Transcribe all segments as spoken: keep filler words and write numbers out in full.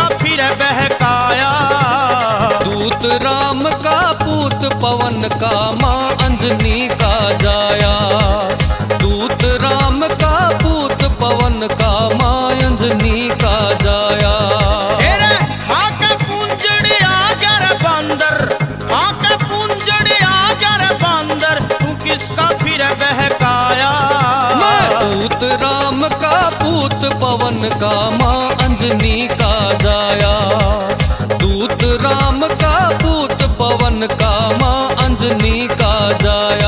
किसका फिर बहकाया। दूत राम का पूत पवन का माँ अंजनी का जाया। दूत राम का पूत पवन का माँ अंजनी का जाया। किसका फिर बहकाया। दूत राम का पूत पवन का माँ अंजनी का जाया। दूत राम का पूत पवन का माँ अंजनी का जाया।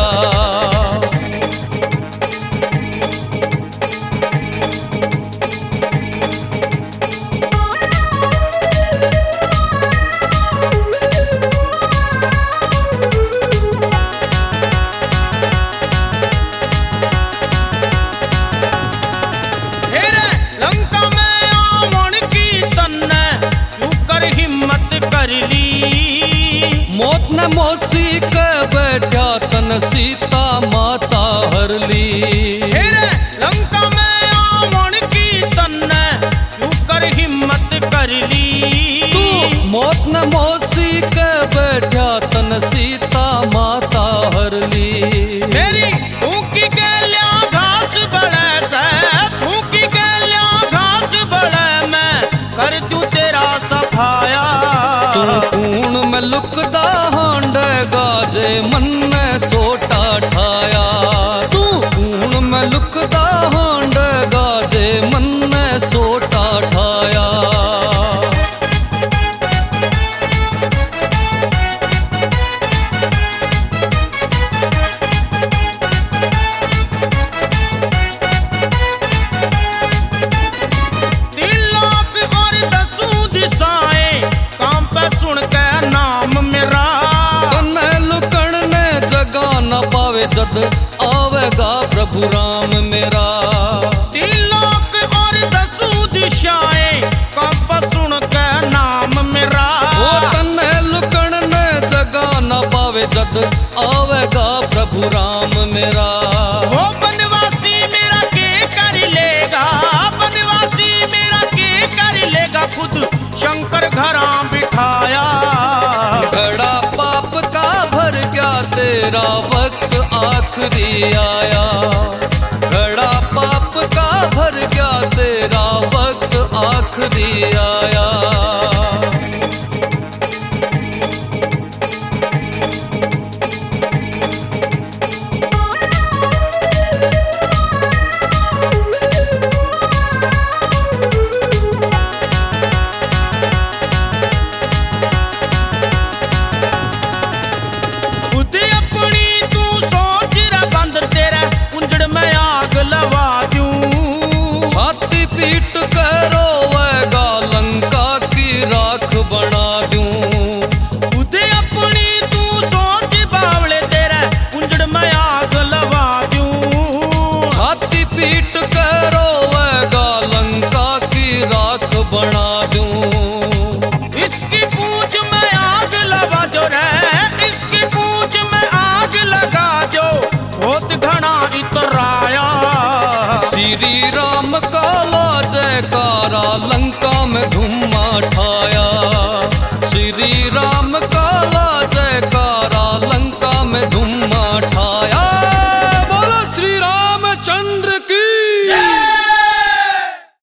मौत न मौसी के बैठा तन सीता माता हर ली। लंका में आवन की तन्ने क्यों कर हिम्मत कर ली। तू मौत न मौसी के बैठा तन सीता माता हर ली। मेरी भूखी के लिया घास बड़े से भूखी के लिया घास बड़े मैं कर दूं तेरा सफाया। कूण में लुकदा हांड गाजे मन में सोटा ठाया। तू कूण में लुकदा हांड गाजे मन में सोटा ठाया। तीन लाख और दसों दिशाएं काम पे सुन के नाम मेरा। तन्ने लुकण ने जगा न पावे जद आवेगा प्रभु राम मेरा। तीन लाख और दसों दिशाएं काम पे सुन के नाम मेरा। वो तन्ने लुकण ने जगा न पावे जद आवेगा प्रभु राम मेरा। वो बनवासी मेरा के कर लेगा बनवासी मेरा के कर लेगा खुद शंकर घरा बिठाया। घड़ा पाप का भर गया तेरा वक्त आखिरी आया। घड़ा पाप का भर गया तेरा वक्त आखिरी आया।